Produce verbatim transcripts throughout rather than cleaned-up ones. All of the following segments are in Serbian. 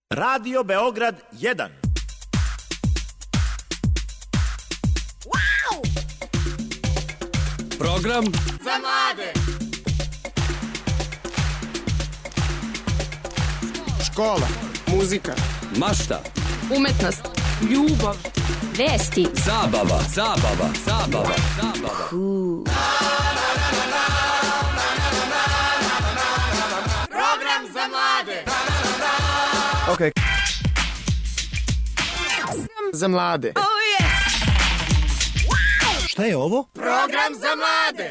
Radio Beograd jedan. Wow! Program za mlade. Škola, muzika, mašta, umetnost, ljubav, vesti, zabava, zabava, zabava, zabava. Cool. Program za mlade. Ok. Za mlade. Oh yes! Wow! Šta je ovo? Program za mlade.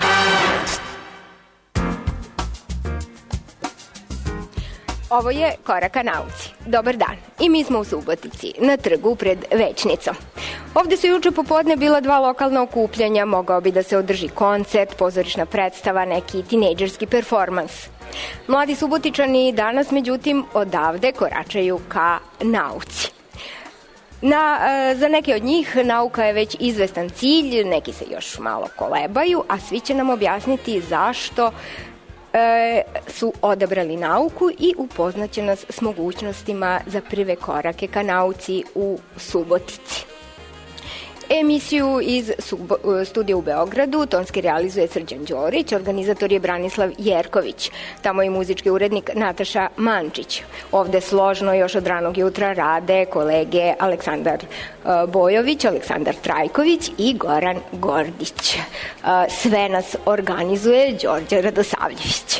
Ovo je Korak ka nauci. Dobar dan. I mi smo u Subotici, na trgu pred Većnicom. Ovde su juče popodne bila dva lokalna okupljanja, mogao bi da se održi koncert, pozorišna predstava, neki tinejdžerski performans. Mladi Subotičani danas, međutim, odavde koračaju ka nauci. Na, za neke od njih nauka je već izvestan cilj, neki se još malo kolebaju, a svi će nam objasniti zašto e, su odabrali nauku i upoznaće nas s mogućnostima za prve korake ka nauci u Subotici. Emisiju iz studija u Beogradu tonski realizuje Srđan Đorić, organizator je Branislav Jerković, tamo je muzički urednik Nataša Mančić. Ovde složno još od ranog jutra rade kolege Aleksandar Bojović, Aleksandar Trajković i Goran Gordić. Sve nas organizuje Đorđe Radosavljević.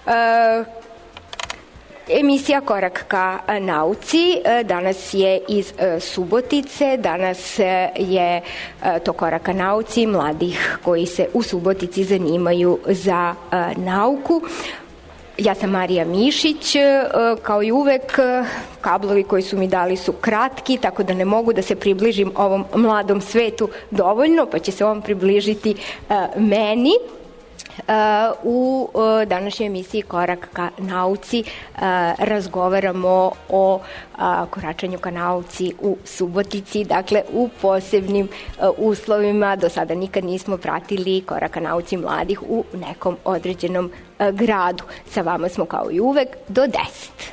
Emisija Korak ka nauci danas je iz Subotice, danas je to Korak ka nauci mladih koji se u Subotici zanimaju za nauku. Ja sam Marija Mišić, kao i uvek kablovi koji su mi dali su kratki, tako da ne mogu da se približim ovom mladom svetu dovoljno, pa će se on približiti meni. U današnjoj emisiji Korak ka nauci razgovaramo o koračanju ka nauci u Subotici, dakle u posebnim uslovima. Do sada nikad nismo pratili Korak ka nauci mladih u nekom određenom gradu. Sa vama smo kao i uvek do deset.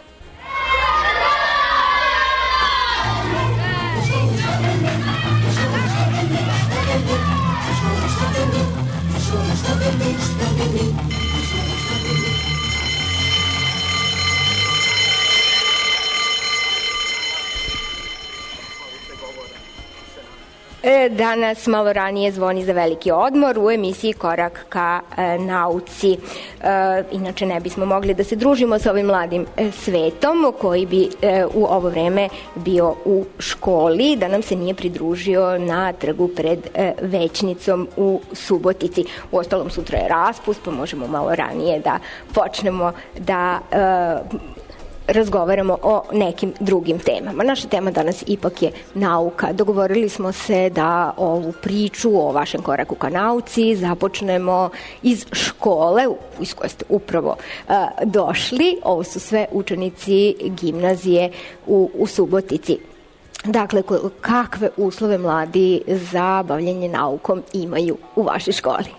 Danas malo ranije zvoni za veliki odmor u emisiji Korak ka e, nauci. E, inače ne bismo mogli da se družimo sa ovim mladim e, svetom koji bi e, u ovo vreme bio u školi, da nam se nije pridružio na trgu pred e, Većnicom u Subotici. Uostalom sutra je raspust, pa možemo malo ranije da počnemo da e, razgovaramo o nekim drugim temama. Naša tema danas ipak je nauka. Dogovorili smo se da ovu priču o vašem koraku ka nauci započnemo iz škole iz koje ste upravo uh, došli. Ovo su sve učenici gimnazije u, u Subotici. Dakle, kakve uslove mladi za bavljenje naukom imaju u vašoj školi?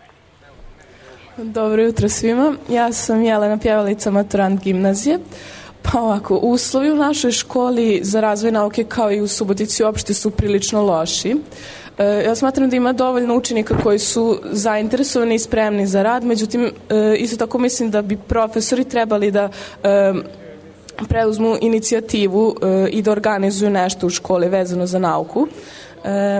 Dobro jutro svima. Ja sam Jelena Pjevalica, maturant gimnazije. Pa ovako, uslovi u našoj školi za razvoj nauke kao i u Subotici uopšte su prilično loši. E, ja smatram da ima dovoljno učenika koji su zainteresovani i spremni za rad, međutim, e, isto tako mislim da bi profesori trebali da e, preuzmu inicijativu e, i da organizuju nešto u školi vezano za nauku. E,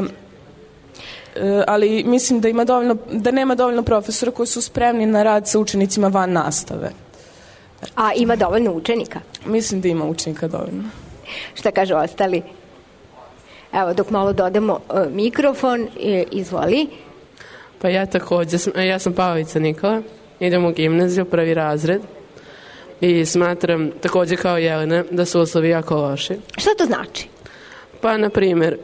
e, ali mislim da, ima dovoljno, da nema dovoljno profesora koji su spremni na rad sa učenicima van nastave. A ima dovoljno učenika? Mislim da ima učenika dovoljno. Šta kažu ostali? Evo, dok malo dodamo uh, mikrofon, e, izvoli. Pa ja također, ja sam Pavica Nikola, idem u gimnaziju, prvi razred i smatram također kao Jelena da su uslovi jako loši. Šta to znači? Pa, na primjer,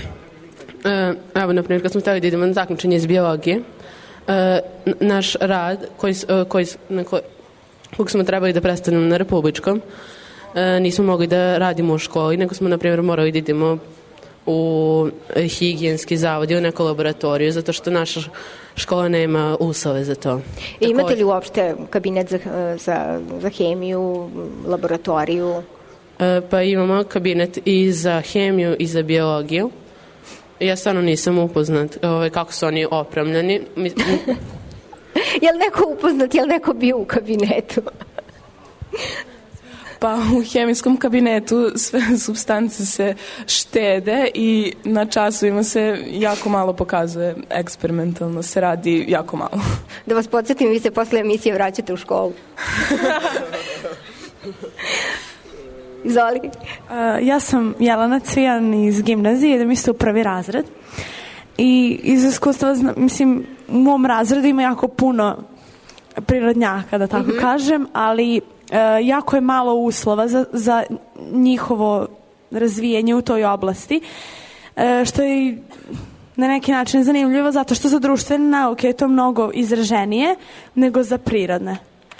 evo, na primjer, kad smo htjeli da idemo na takmičenje iz biologije, naš rad koji, koji, na koji kog smo trebali da predstavimo na republičkom, e, nismo mogli da radimo u školi, nego smo, na primjer, morali da idemo u higijenski zavod ili neku laboratoriju, zato što naša škola nema uslove za to. I imate li uopšte kabinet za, za, za hemiju, laboratoriju? E, pa imamo kabinet i za hemiju i za biologiju. Ja stvarno nisam upoznat ovaj, kako su oni opremljeni. Je li neko upoznat, je li neko bio u kabinetu? Pa u hemijskom kabinetu sve supstance se štede i na časovima se jako malo pokazuje, eksperimentalno se radi jako malo. Da vas podsjetim, vi se posle emisije vraćate u školu. Izvoli. Uh, ja sam Jelena Cvijan iz gimnazije, idem isto u prvi razred. I iz iskustva, mislim, u mom razredu ima jako puno prirodnjaka, da tako mm-hmm. kažem, ali uh, jako je malo uslova za, za njihovo razvijanje u toj oblasti, uh, što je na neki način zanimljivo, zato što za društvene nauke je to mnogo izraženije nego za prirodne.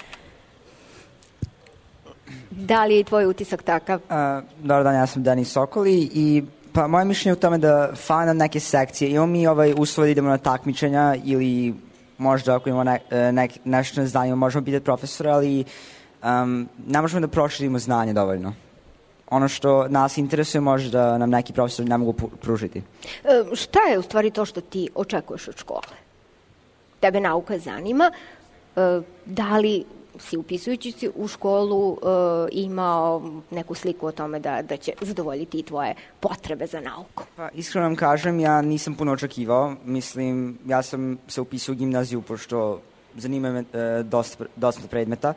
Da li je tvoj utisak takav? Uh, dobar dan, ja sam Denis Sokoli i pa moje mišljenje u tome da fana neke sekcije, imamo mi ovaj uslov da idemo na takmičenja ili možda ako imamo ne, ne, nešto na znanje možemo pitati profesora, ali um, ne možemo da proširimo znanje dovoljno. Ono što nas interesuje može da nam neki profesor ne mogu pružiti. E, šta je u stvari to što ti očekuješ od škole? Tebe nauka zanima, e, da li si upisujući se u školu uh, imao neku sliku o tome da, da će zadovoljiti i tvoje potrebe za nauku? Pa, iskreno vam kažem, ja nisam puno očekivao. Mislim, ja sam se upisao u gimnaziju pošto zanima me uh, dosta, dosta predmeta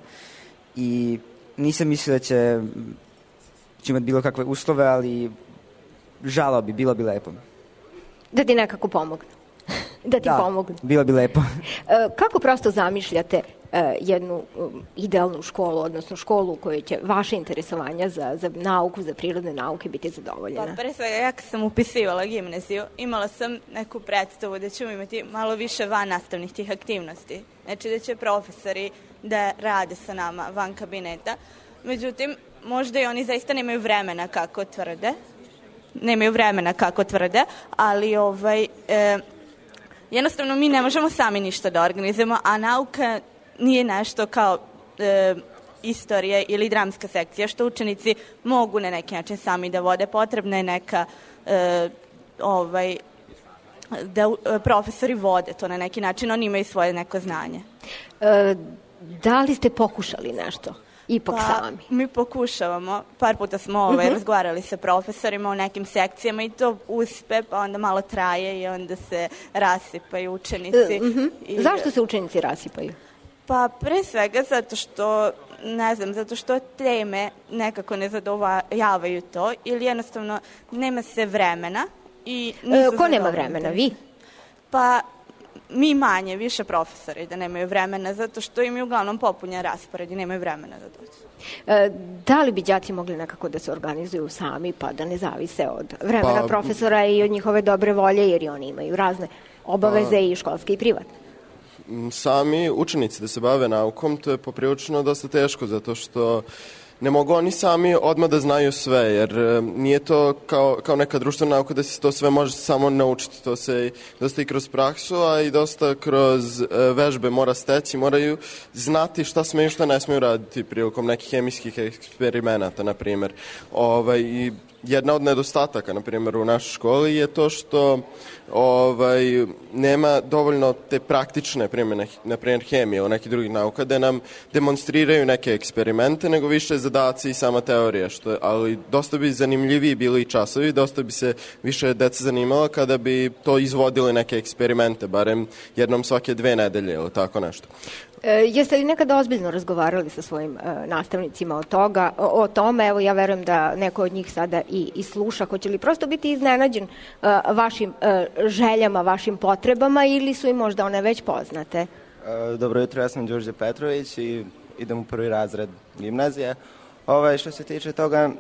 i nisam mislio da će, će imati bilo kakve uslove, ali žalao bi, bilo bi lepo. Da ti nekako pomognu. Da ti da, pomognu. Bilo bi lepo. Uh, kako prosto zamišljate jednu idealnu školu, odnosno školu u kojoj će vaše interesovanja za, za nauku, za prirodne nauke biti zadovoljena? Pa pre svega, ja kad sam upisivala gimnaziju, imala sam neku predstavu da ćemo imati malo više van nastavnih tih aktivnosti. Znači da će profesori da rade sa nama van kabineta. Međutim, možda i oni zaista nemaju vremena kako tvrde. Nemaju vremena kako tvrde, ali ovaj, e, jednostavno mi ne možemo sami ništa da organizujemo, a nauka nije nešto kao e, istorija ili dramska sekcija, što učenici mogu na neki način sami da vode. Potrebna je neka e, ovaj, da e, profesori vode to na neki način, oni imaju svoje neko znanje. E, da li ste pokušali nešto? Ipak pa, sami. Mi pokušavamo, par puta smo ovaj, uh-huh. razgovarali sa profesorima u nekim sekcijama i to uspe, pa onda malo traje i onda se rasipaju učenici. Uh, uh-huh. I, zašto se učenici rasipaju? Pa pre svega zato što, ne znam, zato što teme nekako ne zadovoljavaju to ili jednostavno nema se vremena. I e, ko nema vremena, vi? Pa mi manje, više profesori da nemaju vremena, zato što im je uglavnom popunjen raspored i nemaju vremena da dođu. E, da li bi đaci mogli nekako da se organizuju sami pa da ne zavise od vremena pa, profesora i od njihove dobre volje, jer i oni imaju razne obaveze pa, i školske i privatne? Sami učenici da se bave naukom, to je poprilično dosta teško, zato što ne mogu oni sami odmah da znaju sve, jer nije to kao, kao neka društvena nauka da se to sve može samo naučiti. To se dosta i kroz praksu, a i dosta kroz vežbe mora steći, moraju znati šta smeju, šta ne smeju raditi prilikom nekih hemijskih eksperimenata, na primjer. Ovaj, i jedna od nedostataka, na primjer, u našoj školi je to što ovaj, nema dovoljno te praktične primjene, na primjer hemije ili nekih drugih nauka, da nam demonstriraju neke eksperimente, nego više zadaci i sama teorija, što, ali dosta bi zanimljiviji bili i časovi, dosta bi se više deca zanimala kada bi to izvodili neke eksperimente, barem jednom svake dve nedelje ili tako nešto. E, jeste li nekada ozbiljno razgovarali sa svojim e, nastavnicima o, toga, o, o tome? Evo, ja verujem da neko od njih sada i, i sluša. Hoće li prosto biti iznenađen e, vašim e, željama, vašim potrebama ili su im možda one već poznate? E, dobro jutro, ja sam Đurđe Petrović i idem u prvi razred gimnazije. Ovaj, što se tiče toga, e,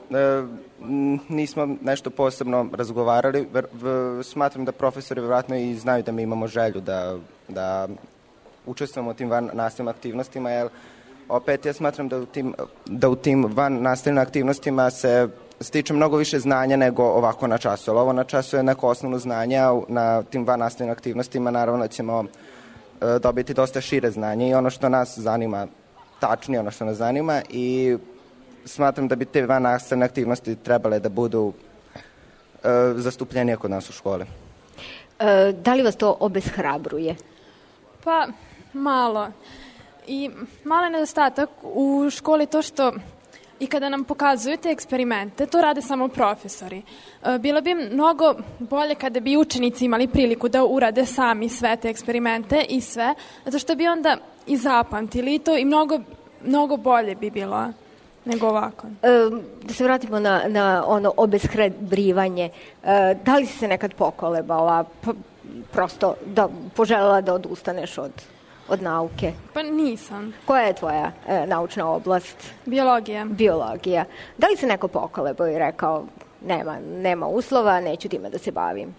nismo nešto posebno razgovarali. Ver, v, smatram da profesori vjerojatno i znaju da mi imamo želju da... da učestvujemo u tim van nastavnim aktivnostima, jer opet ja smatram da u tim, da u tim van nastavnim aktivnostima se stiče mnogo više znanja nego ovako na času. Ali ovo na času je neko osnovno znanje, a na tim van nastavnim aktivnostima naravno ćemo e, dobiti dosta šire znanje i ono što nas zanima, tačnije ono što nas zanima i smatram da bi te vannastavne aktivnosti trebale da budu e, zastupljenije kod nas u škole. E, da li vas to obeshrabruje? Pa, malo. I malo je nedostatak u školi to što i kada nam pokazuju te eksperimente, to rade samo profesori. E, bilo bi mnogo bolje kada bi učenici imali priliku da urade sami sve te eksperimente i sve, zato što bi onda i zapamtili to i mnogo, mnogo bolje bi bilo nego ovako. E, da se vratimo na, na ono obeshrabrivanje. E, da li si se nekad pokolebala, pa, prosto da poželjela da odustaneš od, od nauke? Pa nisam. Koja je tvoja e, naučna oblast? Biologija. Biologija. Da li se neko pokolebao i rekao nema, nema uslova, neću time da se bavim?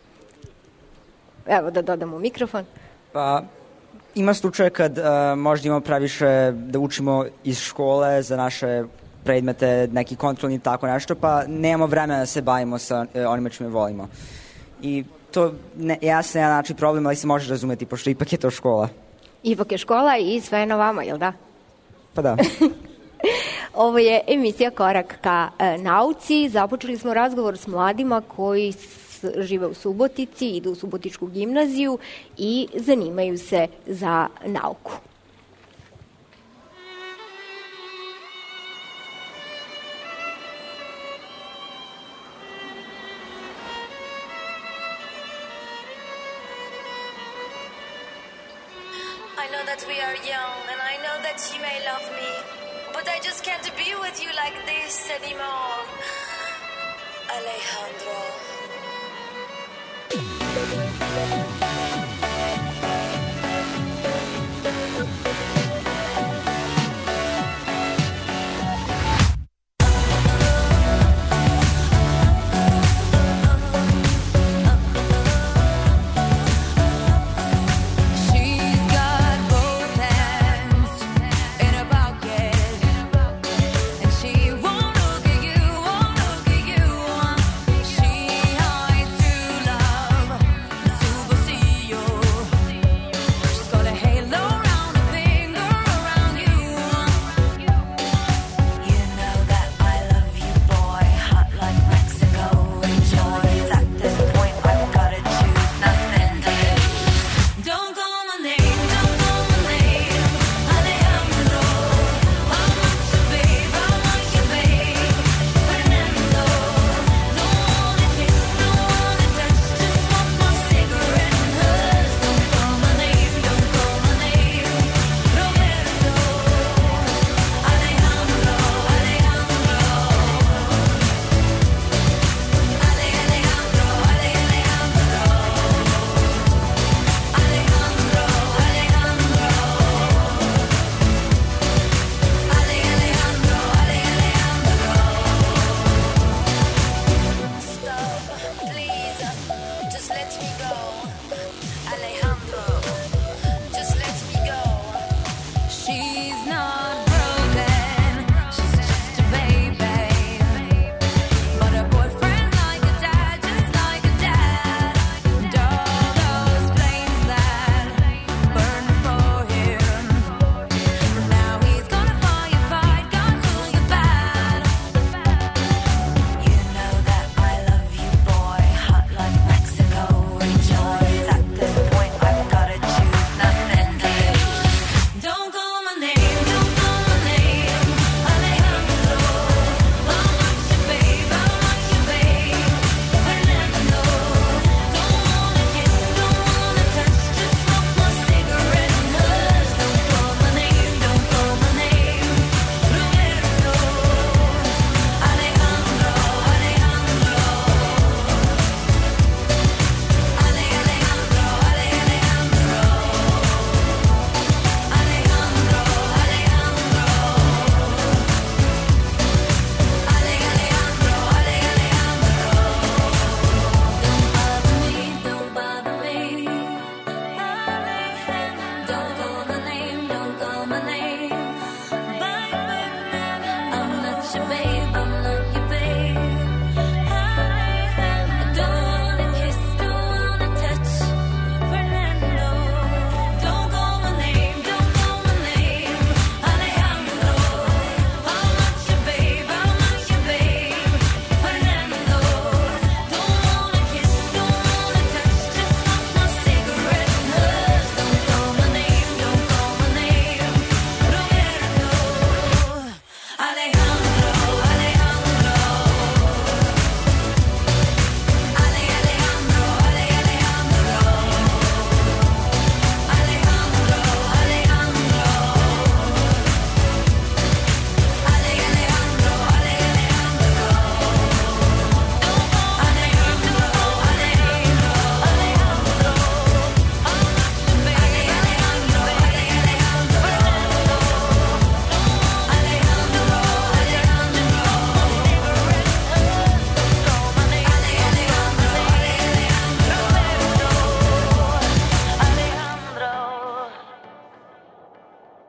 Evo da dodamo mikrofon. Pa, ima slučaje kad uh, možda imamo previše da učimo iz škole za naše predmete, neki kontrolni i tako nešto, pa nemamo vremena da se bavimo sa uh, onima čime volimo. I to ne, jasno je jedan način problem, ali se može razumeti, pošto ipak je to škola. Ipak je škola i sve na vama, jel da? Pa da. Ovo je emisija Korak ka e, nauci. Započeli smo razgovor s mladima koji s, žive u Subotici, idu u Subotičku gimnaziju i zanimaju se za nauku. I know that we are young and I know that you may love me, but I just can't be with you like this anymore. Alejandro. She hides true love, super see you.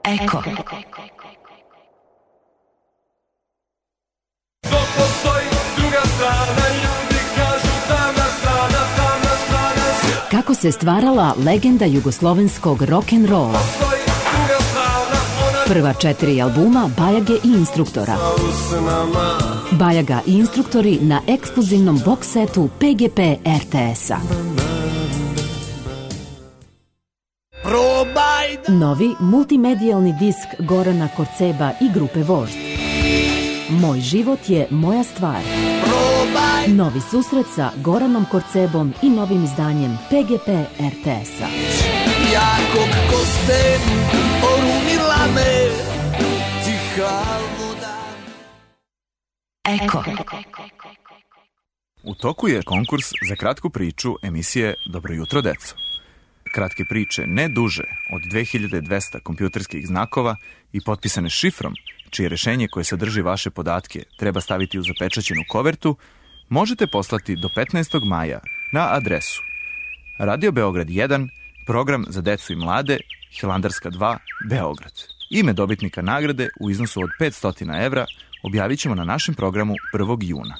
Eko. Dok postoji druga strana, ljudi kažu tamna strana, tamna strana. Kako se stvarala legenda jugoslovenskog rock'n'rolla. Prva četiri albuma Bajage i Instruktora. Bajaga i Instruktori na ekskluzivnom box setu P G P R T S-a. Novi multimedijalni disk Gorana Korceba i grupe Vožd. Moj život je moja stvar. Novi susret sa Goranom Korcebom i novim izdanjem P G P R T S-a. Jakog koste orunila me tiha voda. Eko. U toku je konkurs za kratku priču emisije Dobro jutro, deco. Kratke priče ne duže od dve hiljade dvesta kompjuterskih znakova i potpisane šifrom, čije rešenje koje sadrži vaše podatke treba staviti u zapečaćenu kovertu, možete poslati do petnaestog maja na adresu Radio Beograd jedan, program za decu i mlade, Hilandarska dva, Beograd. Ime dobitnika nagrade u iznosu od petsto evra objavit ćemo na našem programu prvog juna.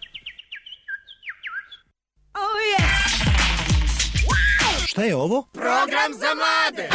Šta je ovo? Program za mlade.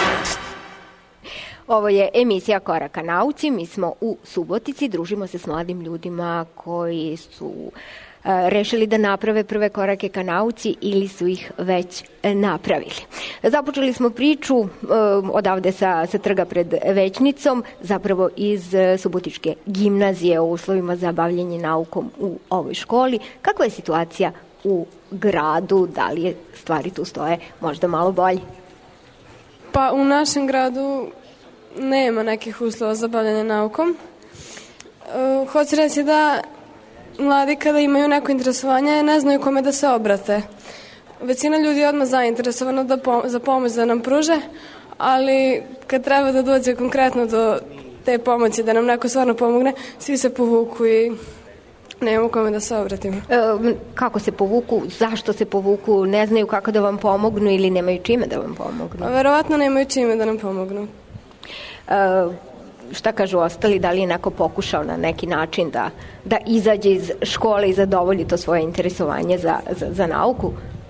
Ovo je emisija Koraka nauci. Mi smo u Subotici, družimo se s mladim ljudima koji su e, rešili da naprave prve korake ka nauci ili su ih već e, napravili. Započeli smo priču e, odavde sa, sa trga pred Većnicom, zapravo iz e, Subotičke gimnazije o uslovima za bavljenje naukom u ovoj školi. Kakva je situacija u gradu? Da li je stvari tu stoje možda malo bolje? Pa u našem gradu nema nekih uslova za bavljanje naukom. Uh, hoću reći da mladi kada imaju neko interesovanje ne znaju kome da se obrate. Većina ljudi je odmah zainteresovana da pom- za pomoć da nam pruže, ali kad treba da dođe konkretno do te pomoći, da nam neko stvarno pomogne, svi se povuku i nemamo kome da se obratimo. E, kako se povuku? Zašto se povuku? Ne znaju kako da vam pomognu ili nemaju čime da vam pomognu? A verovatno nemaju čime da nam pomognu. E, šta kažu ostali? Da li je neko pokušao na neki način da, da izađe iz škole i zadovolji to svoje interesovanje za, za, za nauku?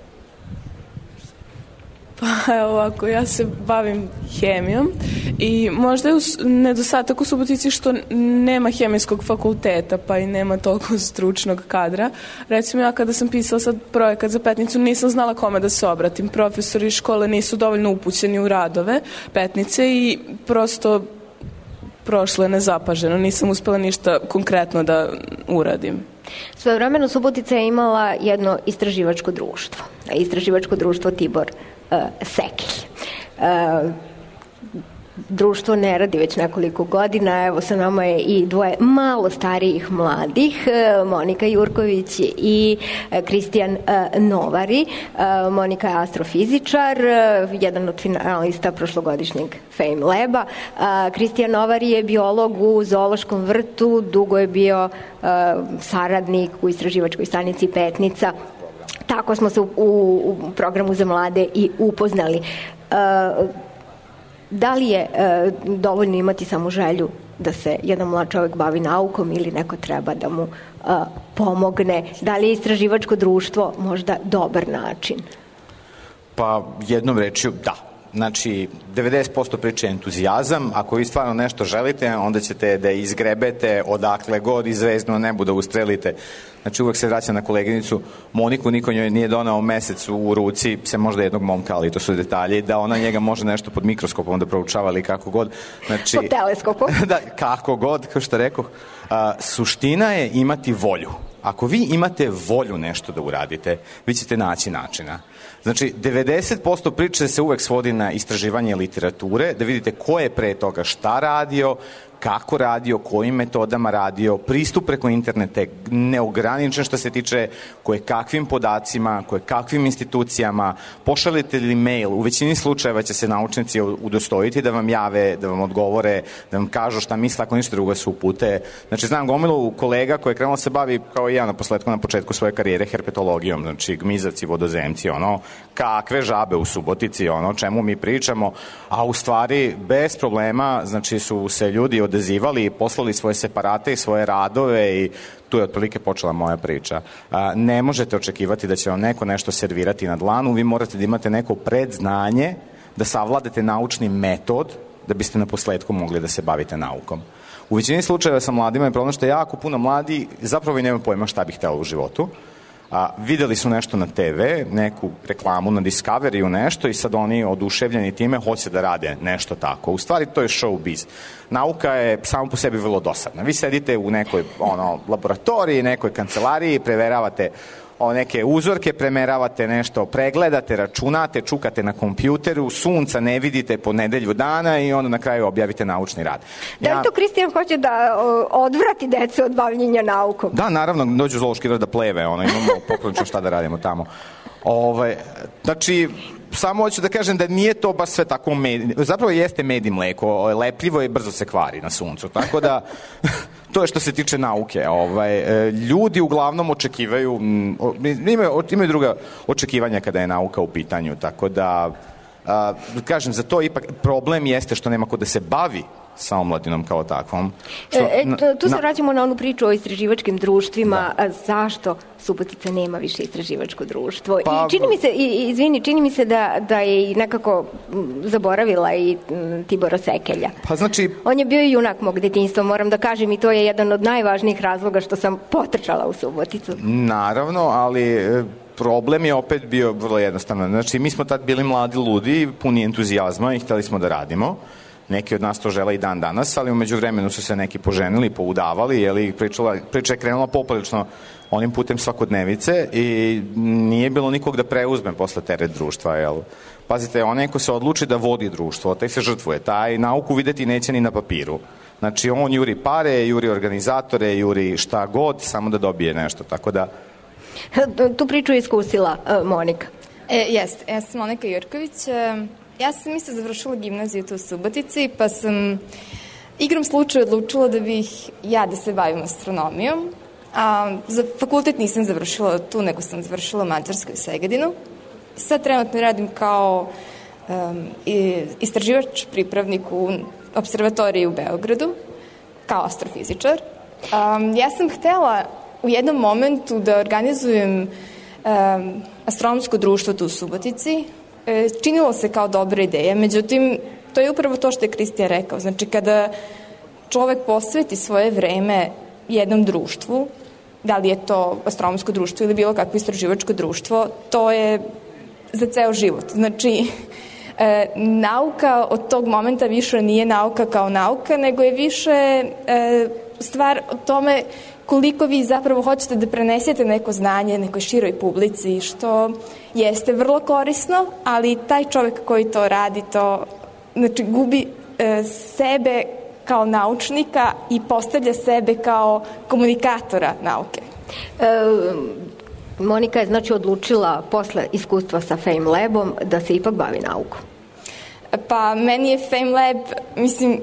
Pa evo ovako, ja se bavim hemijom i možda je nedostatak u Subotici što nema hemijskog fakulteta pa i nema toliko stručnog kadra. Recimo ja kada sam pisala sad projekat za Petnicu nisam znala kome da se obratim. Profesori škole nisu dovoljno upućeni u radove Petnice i prosto prošlo je nezapaženo. Nisam uspela ništa konkretno da uradim. Svojevremeno Subotica je imala jedno istraživačko društvo. Istraživačko društvo Tibor uh, Sekilj. Uh, društvo ne radi već nekoliko godina. Evo sa nama je i dvoje malo starijih mladih, uh, Monika Jurković i uh, Kristijan uh, Novari. Uh, Monika je astrofizičar, uh, jedan od finalista prošlogodišnjeg Fame Laba. Uh, Kristijan Novari je biolog u zoološkom vrtu, dugo je bio uh, saradnik u istraživačkoj stanici Petnica. Tako smo se u, u, u programu za mlade i upoznali. Uh, da li je uh, dovoljno imati samo želju da se jedan mlad čovjek bavi naukom ili neko treba da mu uh, pomogne? Da li je istraživačko društvo možda dobar način? Pa jednom rečju da. Znači, devedeset posto priče je entuzijazam. Ako vi stvarno nešto želite, onda ćete da izgrebete odakle god i zvezdno nebu da ustrelite. Znači, uvek se vraća na koleginicu Moniku, niko njoj nije donao mesec u ruci, se možda jednog momka, ali to su detalji, da ona njega može nešto pod mikroskopom da proučava ili kako god. Znači, pod teleskopom. Da, kako god, kao što rekoh. A, suština je imati volju. Ako vi imate volju nešto da uradite, vi ćete naći načina. Znači, devedeset posto priče se uvek svodi na istraživanje literature, da vidite ko je pre toga šta radio, kako radio, kojim metodama radio, pristup preko interneta je neograničen što se tiče koje kakvim podacima, koje kakvim institucijama, pošaljete li mail, u većini slučajeva će se naučnici udostojiti da vam jave, da vam odgovore, da vam kažu šta misle, ako ništa drugo se upute. Znači, znam gomilu kolega koji je krenuo se bavi, kao i ja na posledku, na početku svoje karijere, herpetologijom, znači gmizavci, vodozemci, ono, kakve žabe u Subotici, ono, čemu mi pričamo, a u stvari, bez problema, znači su se ljudi odazivali i poslali svoje separate i svoje radove i tu je otprilike počela moja priča. A, ne možete očekivati da će vam neko nešto servirati na dlanu, vi morate da imate neko predznanje, da savladate naučni metod, da biste na posledku mogli da se bavite naukom. U većini slučajeva sa mladima je problem što je jako puno mladi zapravo i nema pojma šta bi htjela u životu. A, videli su nešto na te ve, neku reklamu na Discoveryu, nešto i sad oni oduševljeni time hoće da rade nešto tako. U stvari to je showbiz. Nauka je samo po sebi vrlo dosadna. Vi sedite u nekoj ono, laboratoriji, nekoj kancelariji, preveravate o neke uzorke, premeravate nešto, pregledate, računate, čukate na kompjuteru, sunca ne vidite po nedelju dana i onda na kraju objavite naučni rad. Da li Ja, to Kristijan hoće da o, odvrati decu od bavljenja naukom? da, naravno, dođu u zoološki vrt da pleve, ono, imamo poprilično šta da radimo tamo. Ovaj, znači, samo hoću da kažem da nije to baš sve tako med... zapravo jeste med i mleko, lepljivo je i brzo se kvari na suncu, tako da to je što se tiče nauke. Ovaj, ljudi uglavnom očekivaju, imaju, imaju druga očekivanja kada je nauka u pitanju, tako da, a, kažem, za to ipak problem jeste što nema ko da se bavi sa omladinom kao takvom. Što, E, e, tu se na- vraćamo na onu priču o istraživačkim društvima. A zašto Subotica nema više istraživačko društvo? Pa- I čini mi se, i, i- izvini, čini mi se da, da je i nekako m, zaboravila i m, Tibora Sekelja. Pa znači, On je bio i junak mog detinjstva, moram da kažem, i to je jedan od najvažnijih razloga što sam potrčala u Suboticu. naravno, ali e, problem je opet bio vrlo jednostavno. Znači, mi smo tad bili mladi ludi, puni entuzijazma i hteli smo da radimo. Neki od nas to žele i dan danas, ali umeđu vremenu su se neki poženili, poudavali, jeli, pričala, priča je krenula poprilično onim putem svakodnevice i nije bilo nikog da preuzme posle teret društva, jel? Pazite, onaj ko se odluči da vodi društvo, taj se žrtvuje, taj nauku videti neće ni na papiru. Znači, on juri pare, juri organizatore, juri šta god, samo da dobije nešto, tako da... Tu priču je iskusila e, Monika. E, jeste, ja sam Monika Jurković. E, ja sam isto završila gimnaziju tu u Subotici, pa sam igrom slučaja odlučila da bih ja da se bavim astronomijom. A, za fakultet nisam završila tu, nego sam završila u Mađarskoj u Segedinu. Sad trenutno radim kao um, istraživač pripravnik u observatoriji u Beogradu, kao astrofizičar. Um, ja sam htela u jednom momentu da organizujem um, astronomsko društvo tu u Subotici. E, činilo se kao dobra ideja, međutim, to je upravo to što je Kristijan rekao. Znači, kada čovek posveti svoje vreme jednom društvu, da li je to astronomsko društvo ili bilo kakvo istraživačko društvo, to je za ceo život. Znači, e, nauka od tog momenta više nije nauka kao nauka, nego je više e, stvar o tome koliko vi zapravo hoćete da prenesete neko znanje nekoj široj publici, što jeste vrlo korisno, ali taj čovek koji to radi, to znači, gubi e, sebe kao naučnika i postavlja sebe kao komunikatora nauke. E, Monika je znači odlučila posle iskustva sa Fame Labom da se ipak bavi naukom. Pa meni je Fame Lab, mislim,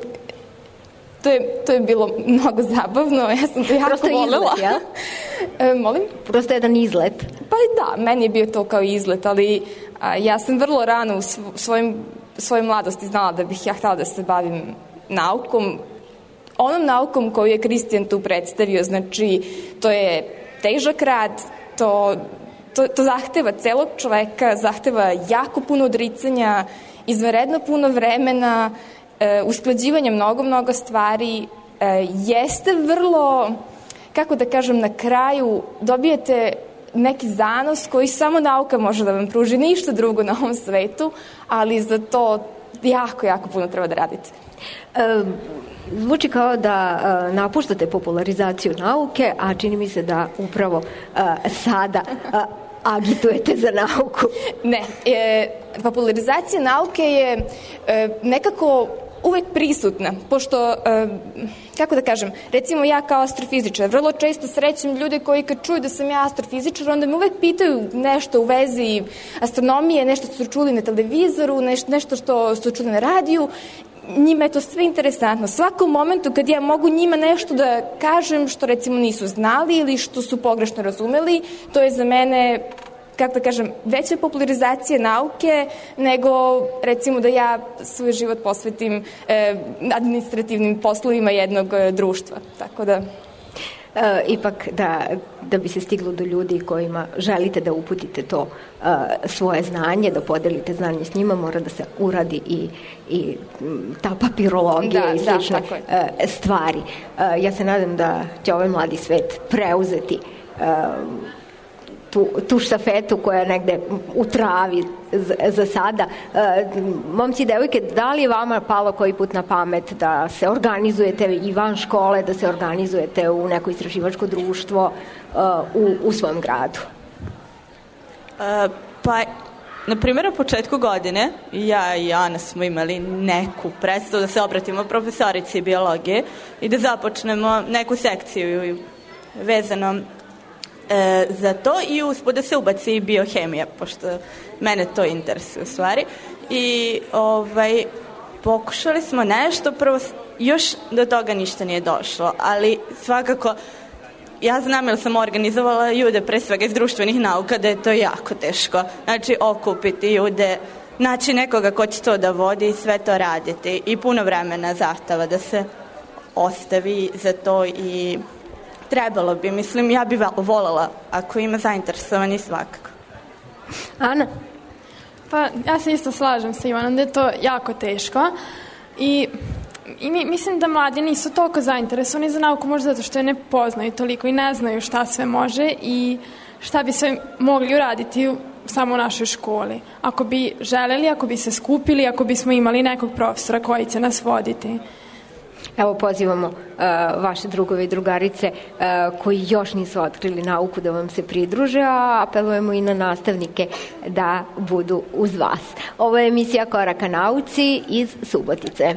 to je, to je bilo mnogo zabavno, ja sam to jako Prosto volela. izlet, jel? e, molim? Prosto jedan izlet. Pa da, meni je bio to kao izlet, ali a, ja sam vrlo rano u svojim, svojoj mladosti znala da bih ja htjela da se bavim naukom. Onom naukom koju je Kristijan tu predstavio, znači, to je težak rad, to, to, to zahteva celog čoveka, zahteva jako puno odricanja, izvanredno puno vremena, e, usklađivanja mnogo, mnogo stvari. E, jeste vrlo, kako da kažem, na kraju dobijete neki zanos koji samo nauka može da vam pruži, ništa drugo na ovom svetu, ali za to jako, jako puno treba da radite. E, zvuči kao da e, napuštate popularizaciju nauke, a čini mi se da upravo e, sada e, agitujete za nauku. Ne, e, popularizacija nauke je e, nekako uvek prisutna, pošto, kako da kažem, recimo ja kao astrofizičar, vrlo često srećem ljude koji kad čuju da sam ja astrofizičar, onda me uvek pitaju nešto u vezi astronomije, nešto što su čuli na televizoru, nešto što su čuli na radiju. Njima je to sve interesantno. Svakom momentu kad ja mogu njima nešto da kažem što recimo nisu znali ili što su pogrešno razumeli, to je za mene, kako da kažem, veća popularizacija nauke nego recimo da ja svoj život posvetim eh, administrativnim poslovima jednog eh, društva. Tako da... E, ipak da, da bi se stiglo do ljudi kojima želite da uputite to e, svoje znanje, da podelite znanje s njima, mora da se uradi i, i ta papirologija da, i slične da, e, stvari. E, ja se nadam da će ovaj mladi svet preuzeti e, tu, tu štafetu koja je negde u travi za, za sada. E, momci i devojke, da li je vama palo koji put na pamet da se organizujete i van škole, da se organizujete u neko istraživačko društvo e, u, u svom gradu? E, pa, na primjer, na početku godine ja i Ana smo imali neku predstavu da se obratimo profesorici biologije i da započnemo neku sekciju vezano E, za to i uspod da se ubaci biohemija, pošto mene to interesuje u stvari. I ovaj, pokušali smo nešto, prvo još do toga ništa nije došlo, ali svakako ja znam jer sam organizovala ljude pre svega iz društvenih nauka da je to jako teško. Znači okupiti ljude, naći nekoga ko će to da vodi i sve to raditi i puno vremena zahteva da se ostavi za to i trebalo bi, mislim, ja bi voljela ako ima zainteresovani svakako. Ana? Pa ja se isto slažem sa Ivanom da je to jako teško i, i mi, mislim da mladi nisu toliko zainteresovani za nauku, možda zato što je ne poznaju toliko i ne znaju šta sve može i šta bi sve mogli uraditi u, samo u našoj školi. Ako bi želeli, ako bi se skupili, ako bismo imali nekog profesora koji će nas voditi. Evo pozivamo uh, vaše drugove i drugarice uh, koji još nisu otkrili nauku da vam se pridruže, a apelujemo i na nastavnike da budu uz vas. Ovo je emisija Koraka nauci iz Subotice.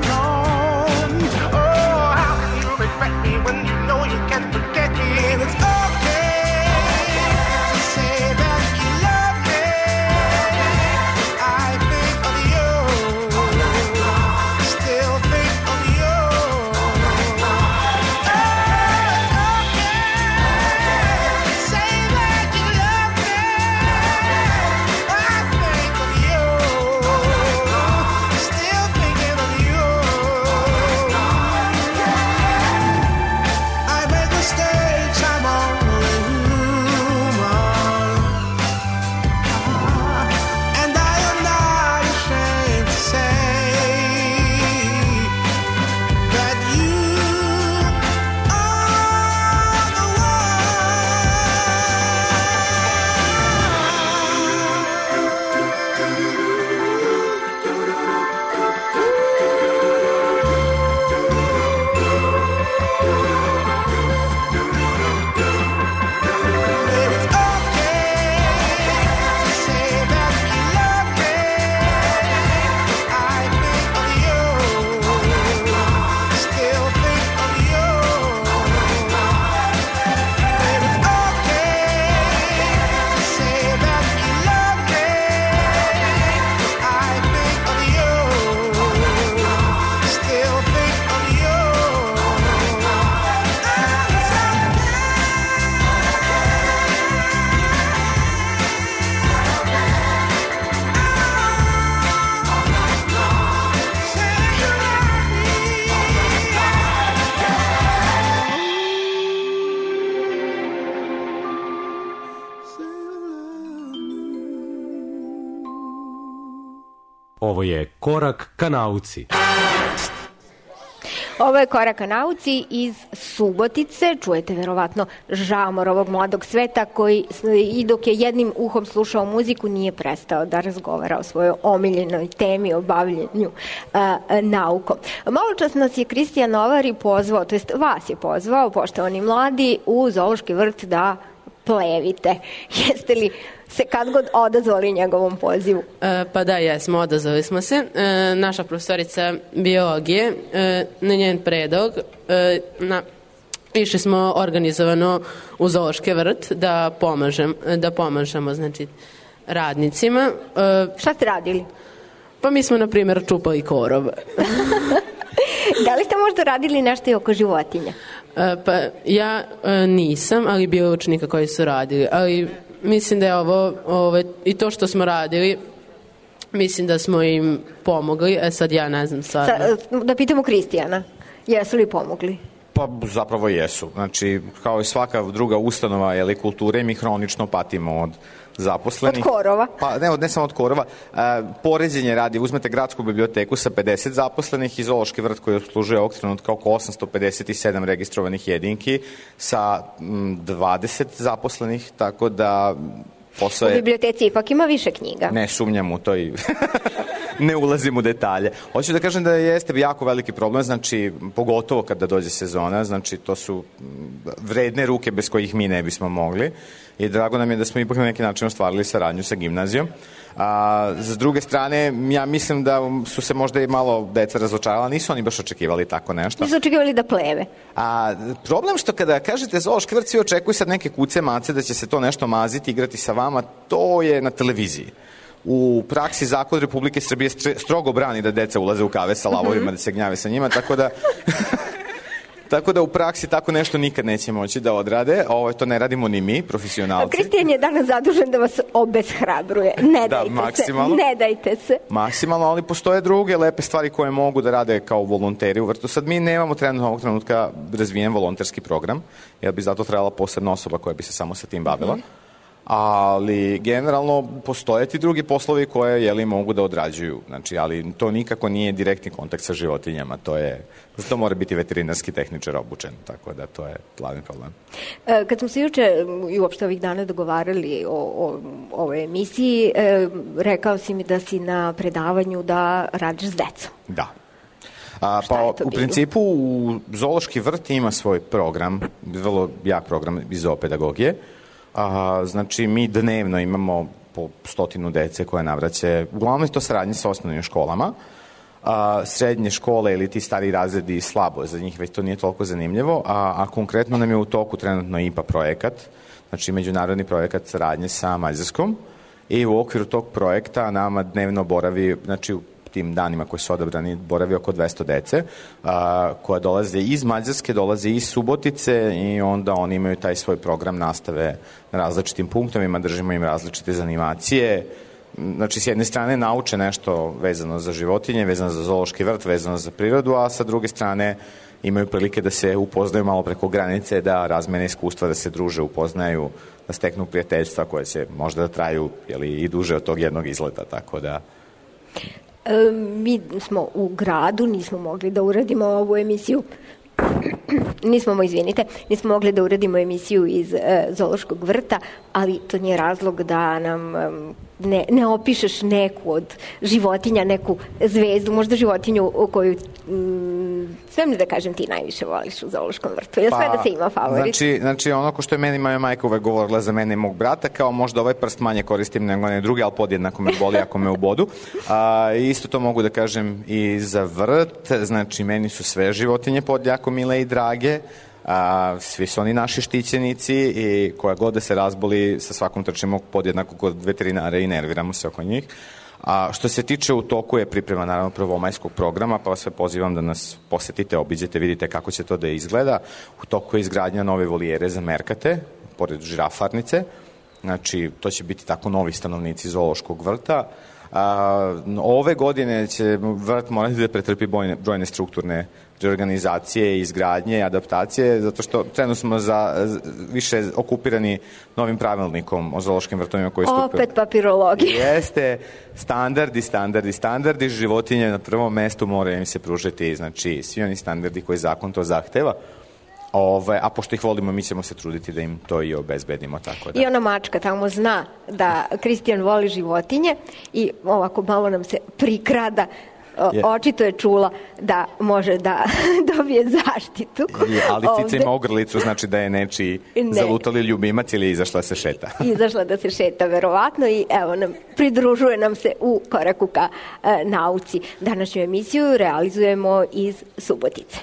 When you know you can't forget me, and it's Ovo je Korak ka nauci. Ovo je Korak ka nauci iz Subotice. Čujete verovatno žamor ovog mladog sveta koji i dok je jednim uhom slušao muziku nije prestao da razgovara o svojoj omiljenoj temi, o bavljenju a, a, naukom. Malo čas nas je Kristijan Novari pozvao, to jest vas je pozvao, poštovani mladi, u zoološki vrt da plevite. Jeste li se kad god odazvali njegovom pozivu? E, pa da, jesmo, odazvali smo se. E, naša profesorica biologije, e, na njen predlog, e, na, išli smo organizovano u zoološki vrt da, pomažem, da pomažemo znači, radnicima. E, Šta ste radili? Pa mi smo, na primjer, čupali korov. Da li ste možda radili nešto i oko životinja? E, pa ja e, nisam, ali bio učenika koji su radili. Ali mislim da je ovo, ovo i to što smo radili, mislim da smo im pomogli. E sad ja ne znam sad. Sa, da pitamo Kristijana, jesu li pomogli? Pa zapravo jesu. Znači, kao i svaka druga ustanova ili kulture, mi hronično patimo od zaposlenih. Od korova? Pa ne, ne samo od korova. E, poređenje radi, uzmete gradsku biblioteku sa pedeset zaposlenih i zoološki vrt koji obslužuje ovog trenutka oko osamsto pedeset sedam registrovanih jedinki sa m, dvadeset zaposlenih, tako da posao je... U biblioteci ipak ima više knjiga. Ne sumnjam u to i ne ulazim u detalje. Hoću da kažem da jeste jako veliki problem, znači pogotovo kada dođe sezona, znači to su vredne ruke bez kojih mi ne bismo mogli i drago nam je da smo ipak na neki način ostvarili saradnju sa gimnazijom. A, s druge strane, ja mislim da su se možda i malo deca razočarala, nisu oni baš očekivali tako nešto. Nisu očekivali da pleve. A problem što kada kažete zoološki vrt, svi očekuju sad neke kuce, mace, da će se to nešto maziti, igrati sa vama, to je na televiziji. U praksi zakon Republike Srbije strogo brani da deca ulaze u kave sa lavovima, da se gnjave sa njima, tako da... Tako da u praksi tako nešto nikad neće moći da odrade. Ovo to ne radimo ni mi, profesionalci. Kristijan je danas zadužen da vas obeshrabruje. Ne da, dajte maksimalno. se. Ne dajte se. Maksimalno, ali postoje druge lepe stvari koje mogu da rade kao volonteri u vrtu. Sad mi nemamo trenutno ovog trenutka razvijen volonterski program, jer bi zato trebala posebna osoba koja bi se samo sa tim bavila. Ali generalno postoje ti drugi poslovi koje jeli, mogu da odrađuju, znači, ali to nikako nije direktni kontakt sa životinjama, to je, to mora biti veterinarski tehničar obučen, tako da to je glavni problem. E, kad smo se juče i uopšte ovih dana dogovarali o, o, o ovoj emisiji, e, rekao si mi da si na predavanju da radiš s decom. Da. A, pa u principu u zoološki vrt ima svoj program, vrlo jak program iz zoopedagogije. A, znači, mi dnevno imamo po stotinu dece koje navraće, uglavnom je to saradnje sa osnovnim školama, a, srednje škole ili ti stari razredi slabo, za njih već to nije toliko zanimljivo, a, a konkretno nam je u toku trenutno I P A projekat, znači međunarodni projekat saradnje sa Mađarskom i u okviru tog projekta nama dnevno boravi, znači u tim danima koji su odabrani, boravi oko dvesta dece, a, koja dolaze iz Mađarske, dolaze iz Subotice i onda oni imaju taj svoj program nastave na različitim punktovima, držimo im različite zanimacije. Znači, s jedne strane nauče nešto vezano za životinje, vezano za zoološki vrt, vezano za prirodu, a sa druge strane imaju prilike da se upoznaju malo preko granice, da razmene iskustva, da se druže, upoznaju, da steknu prijateljstva koje će možda da traju jeli, i duže od tog jednog izleta, tako da... E, mi smo u gradu, nismo mogli da uradimo ovu emisiju, nismo, izvinite, nismo mogli da uradimo emisiju iz e, zoološkog vrta, ali to nije razlog da nam e, ne, ne opišeš neku od životinja, neku zvezdu, možda životinju koju m, sve mi da kažem ti najviše voliš u zoološkom vrtu. Ja sve pa, da se ima favorit. Znači, znači ono ko što je meni moja majka uvek govorila za mene i mog brata, kao možda ovaj prst manje koristim nego ne drugi, ali podjednako me boli ako me ubodu. A, isto to mogu da kažem i za vrt, znači meni su sve životinje podjako mile i drage, a, svi su oni naši štićenici i koja god da se razboli sa svakom trčimo podjednako kod veterinara i nerviramo se oko njih. A što se tiče u toku je priprema naravno prvomajskog programa, pa vas sve pozivam da nas posetite, obiđete, vidite kako će to da izgleda. U toku je izgradnja nove volijere za merkate, pored žirafarnice, znači to će biti tako novi stanovnici zoološkog vrta. A, ove godine će vrt morati da pretrpi brojne, brojne strukturne reorganizacije, izgradnje, adaptacije, zato što trenutno smo za, više okupirani novim pravilnikom o zoološkim vrtovima koji stupe. Opet papirologija. Jeste, standardi, standardi, standardi, životinje na prvom mestu moraju im se pružiti, znači svi oni standardi koji zakon to zahteva. Ove, a pošto ih volimo, mi ćemo se truditi da im to i obezbedimo. Tako da. I ona mačka tamo zna da Kristijan voli životinje i ovako malo nam se prikrada. O, očito je čula da može da dobije zaštitu. Je, ali Cica ima ogrlicu, znači da je nečiji ne. zalutali ljubimac ili je izašla se šeta. Izašla da se šeta, verovatno, i evo nam, pridružuje nam se u koraku ka e, nauci. Današnju emisiju realizujemo iz Subotice.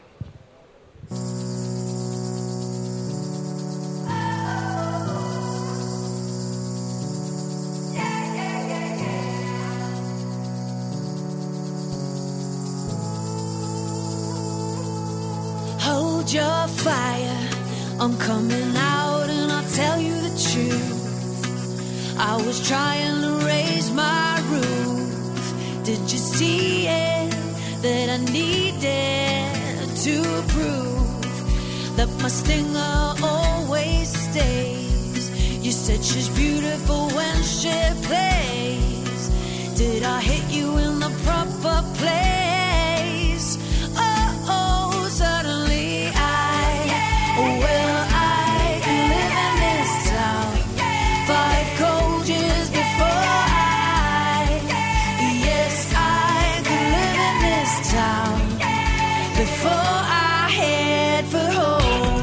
Hold your fire, I'm coming out and I'll tell you the truth. I was trying to raise my roof. Did you see it? That I needed to prove that my stinger always stays. You said she's beautiful when she plays. Did I hit you in the proper place? Oh, oh, suddenly I, well, I can live in this town. Five cold years before I, yes, I can live in this town. Before I head for home.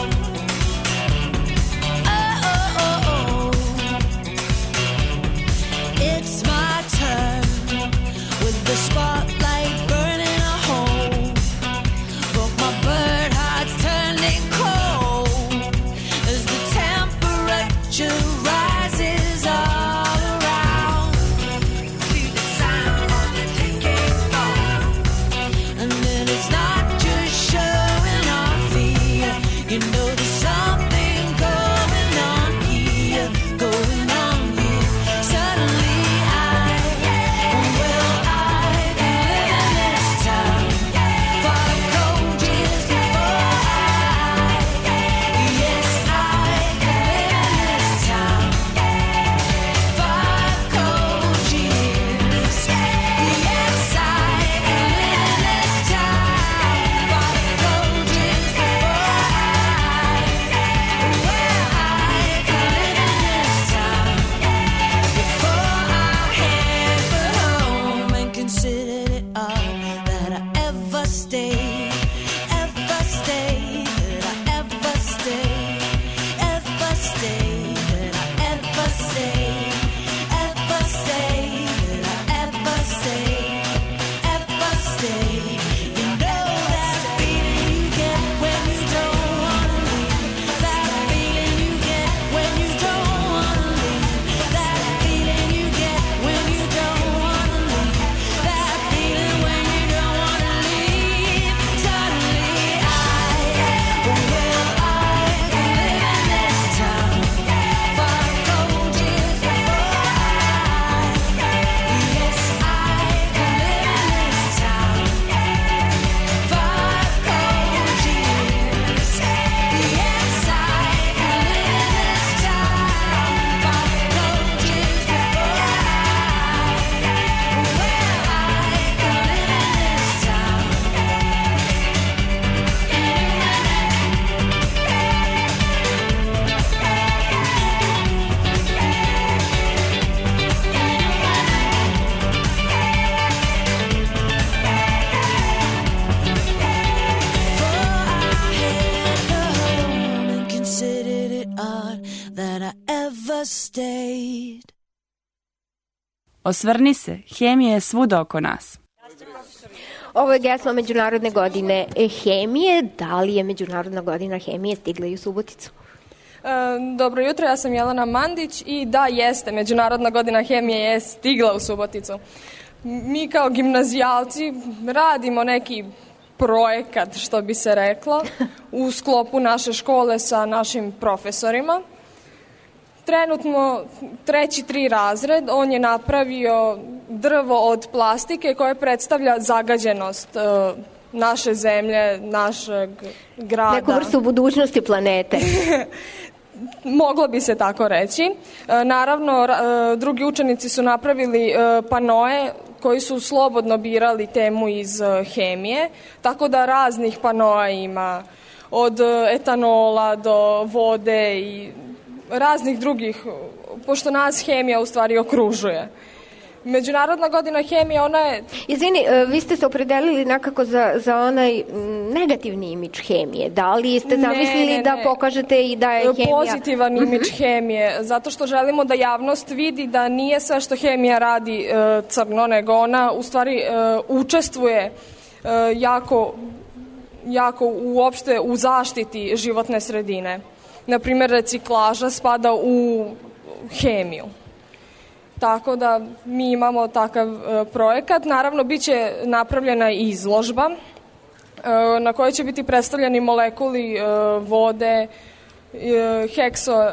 Oh, oh, oh, oh. It's my turn with the spotlight burning a hole. But my bird heart's turning cold as the temperature rises all around. Feel the sound of the ticking bomb, and then it's not just showing off here. You know there's something going on here, going on here. Suddenly I, well, I can live in this town. Five cold years before I, yes, I can live in this town. Five cold years, yes, I can live in this town. Five cold years before I, well, I can live in this town. Before I head for home and considered it all that I ever stayed, ever stayed, that I ever stayed, ever stayed, that I ever stayed, ever stayed, that I ever stayed, ever stayed. You know that feeling you get when you don't wanna leave, that feeling you get when you don't wanna leave, that feeling you get when you don't wanna leave, that feeling when you don't wanna leave. Suddenly I, well, I can live in this town. Five cold years before I, yes, I can live in this town. Five cold years, yes, I can live in this town. Five cold years before I, well, I can live in this town. And considered it odd that I ever stayed. Osvrni se, hemija je svuda oko nas. Ovo je geslo Međunarodne godine hemije. Da li je Međunarodna godina hemije stigla i u Suboticu? E, dobro jutro, ja sam Jelena Mandić i da, jeste, Međunarodna godina hemije je stigla u Suboticu. Mi kao gimnazijalci radimo neki projekat, što bi se reklo, u sklopu naše škole sa našim profesorima. trenutno treći tri razred, on je napravio drvo od plastike koje predstavlja zagađenost e, naše zemlje, našeg grada. Neku vrstu budućnosti planete. Moglo bi se tako reći. E, naravno, ra- e, drugi učenici su napravili e, panoe koji su slobodno birali temu iz e, hemije, tako da raznih panoa ima, od e, etanola do vode i raznih drugih, pošto nas hemija u stvari okružuje. Međunarodna godina hemije, ona je... Izvini, e, vi ste se opredelili nekako za, za onaj m, negativni imidž hemije. Da li ste zamislili Ne, ne, da ne. pokažete i da je hemija... Pozitivan imidž hemije, zato što želimo da javnost vidi da nije sve što hemija radi e, crno, nego ona u stvari e, učestvuje e, jako, jako uopšte u zaštiti životne sredine. Naprimer, reciklaža spada u hemiju. Tako da mi imamo takav e, projekat. Naravno, bit će napravljena i izložba e, na kojoj će biti predstavljeni molekuli e, vode, e, hekso...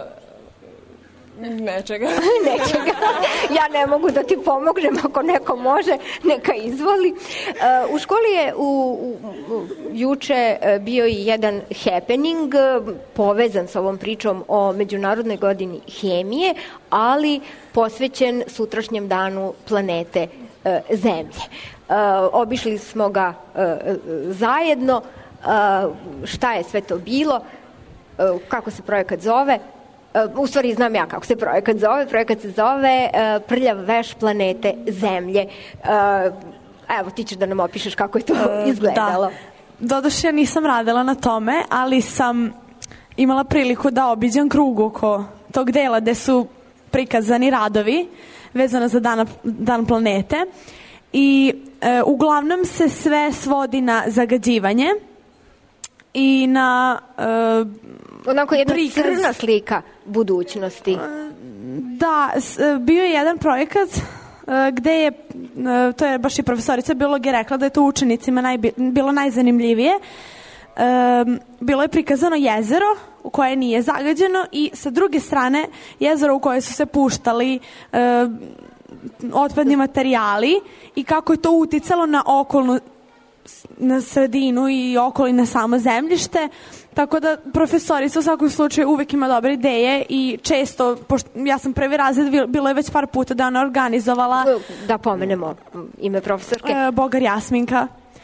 nečega. Nečega. Ja ne mogu da ti pomognem, ako neko može, neka izvoli. Uh, u školi je u, u, u, juče uh, bio i jedan happening uh, povezan sa ovom pričom o Međunarodnoj godini hemije, ali posvećen sutrašnjem danu planete uh, Zemlje. Uh, obišli smo ga uh, zajedno. Uh, šta je sve to bilo? Uh, kako se projekat zove? U stvari znam ja kako se projekat zove. Projekat se zove uh, Prljav veš planete Zemlje. Uh, evo, ti ćeš da nam opišeš kako je to izgledalo. Da. Doduše, ja nisam radila na tome, ali sam imala priliku da obiđem krug oko tog dela gde su prikazani radovi vezano za dan, dan planete. I e, uglavnom se sve svodi na zagađivanje i na... E, onako jedna prikaz. Crna slika budućnosti. Da, bio je jedan projekat gde je, to je baš i profesorica biologije rekla da je to učenicima najbi, bilo najzanimljivije. Bilo je prikazano jezero u koje nije zagađeno i sa druge strane jezero u koje su se puštali otpadni materijali i kako je to uticalo na okolnu na sredinu i okoli na samo zemljište, tako da profesorica u svakom slučaju uvek ima dobre ideje i često, pošto ja sam prvi razred, bilo je već par puta da ona organizovala... Da pomenemo ime profesorke. Bogar Jasminka.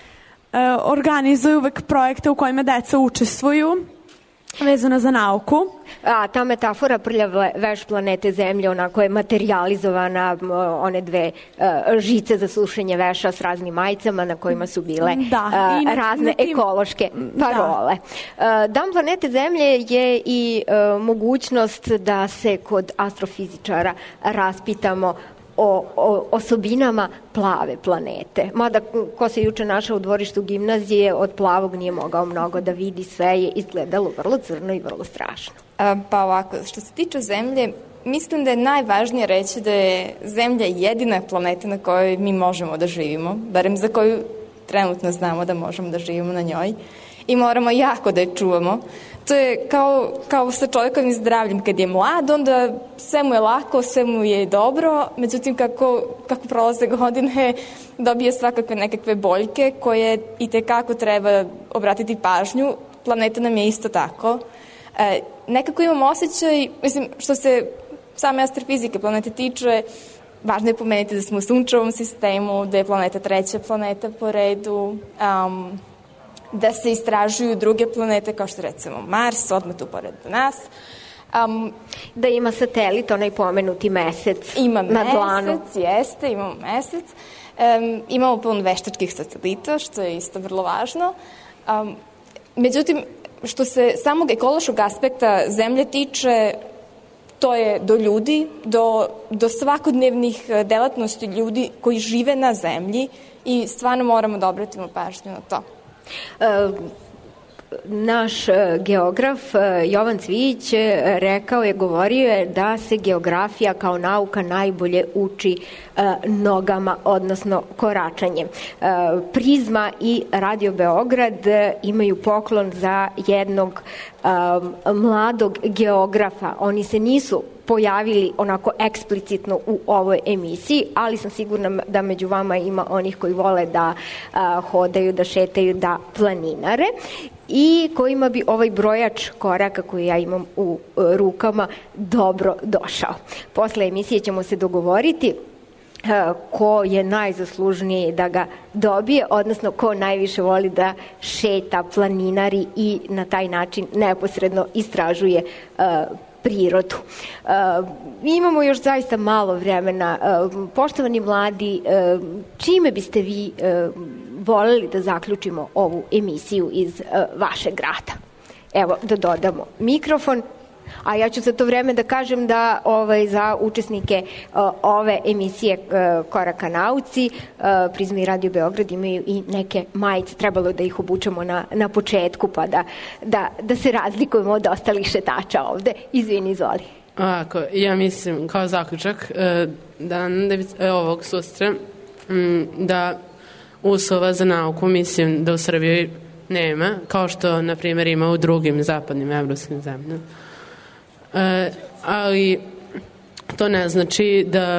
Organizuju uvek projekte u kojima deca učestvuju vezano za nauku. A ta metafora prljav veš planete Zemlje onako je materializovana, one dve uh, žice za sušenje veša s raznim majicama na kojima su bile da, uh, i na, razne na tim, ekološke parole. Da. Uh, Dan planete Zemlje je i uh, mogućnost da se kod astrofizičara raspitamo o, o osobinama plave planete. Mada ko se juče našao u dvorištu gimnazije, od plavog nije mogao mnogo da vidi, sve je izgledalo vrlo crno i vrlo strašno. A, pa ovako, što se tiče Zemlje, mislim da je najvažnije reći da je Zemlja jedina planeta na kojoj mi možemo da živimo, barem za koju trenutno znamo da možemo da živimo na njoj i moramo jako da je čuvamo. To je kao, kao sa čovjekovim zdravljem. Kad je mlad, onda sve mu je lako, sve mu je dobro, međutim kako, kako prolaze godine dobije svakakve nekakve boljke koje i tekako treba obratiti pažnju. Planeta nam je isto tako. E, nekako imam osjećaj, mislim, što se same astrofizike planete tiče, važno je pomenuti da smo u sunčevom sistemu, da je planeta treća planeta po redu, um, da se istražuju druge planete kao što recimo Mars, odmah tu pored nas. Um, da ima satelit, onaj pomenuti mesec ima na dlanu. Mesec, jeste, imamo mesec. Um, imamo pun veštačkih satelita, što je isto vrlo važno. Um, međutim, što se samog ekološkog aspekta Zemlje tiče, to je do ljudi, do, do svakodnevnih delatnosti ljudi koji žive na Zemlji i stvarno moramo da obratimo pažnju na to. E, naš e, geograf e, Jovan Cvijić e, rekao je, govorio je da se geografija kao nauka najbolje uči e, nogama, odnosno koračanjem. E, Prizma i Radio Beograd e, imaju poklon za jednog e, mladog geografa. Oni se nisu pojavili onako eksplicitno u ovoj emisiji, ali sam sigurna da među vama ima onih koji vole da a, hodaju, da šetaju, da planinare i kojima bi ovaj brojač koraka koji ja imam u a, rukama dobro došao. Posle emisije ćemo se dogovoriti a, ko je najzaslužniji da ga dobije, odnosno ko najviše voli da šeta, planinari i na taj način neposredno istražuje a, prirodu. E, imamo još zaista malo vremena. E, poštovani mladi, e, čime biste vi e, voljeli da zaključimo ovu emisiju iz e, vašeg grada? Evo, da dodamo mikrofon, a ja ću za to vreme da kažem da ovaj, za učesnike uh, ove emisije uh, Koraka nauci uh, Prizma i Radio Beograd imaju i neke majice, trebalo da ih obučemo na, na početku pa da, da, da se razlikujemo od ostalih šetača ovde. Izvini, izvoli. Ovako, ja mislim kao zaključak uh, da na ovog sustra um, da uslova za nauku mislim da u Srbiji nema, kao što na primjer ima u drugim zapadnim evropskim zemljama. E, ali to ne znači da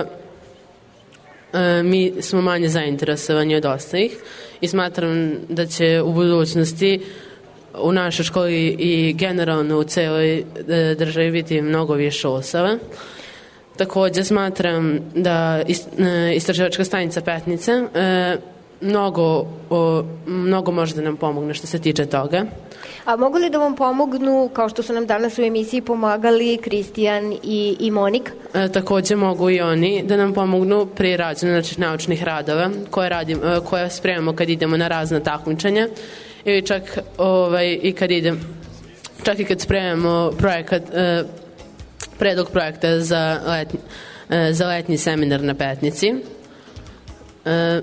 e, mi smo manje zainteresovani od ostalih i smatram da će u budućnosti u našoj školi i generalno u celoj e, državi biti mnogo više uslova. Takođe smatram da ist, e, istraživačka stanica Petnice e, mnogo, o, mnogo može da nam pomogne što se tiče toga. A mogu li da vam pomognu, kao što su nam danas u emisiji pomagali Kristijan i, i Monika? E, takođe mogu i oni da nam pomognu pri rađenju znači, naučnih radova koje, radim, koje spremamo kad idemo na razna takmičenja ili čak ovaj, i kad idem, čak i kad spremamo projekat, e, predlog projekta za letnji, e, za letnji seminar na Petnici. E,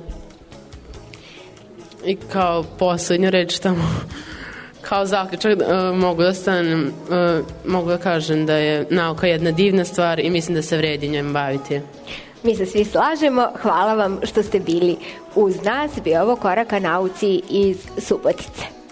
I kao poslednju reč tamo, kao zaključak uh, mogu da stanem, uh, mogu da kažem da je nauka jedna divna stvar i mislim da se vredi njom baviti. Mi se svi slažemo. Hvala vam što ste bili uz nas. Bio ovo Koraka nauci iz Subotice.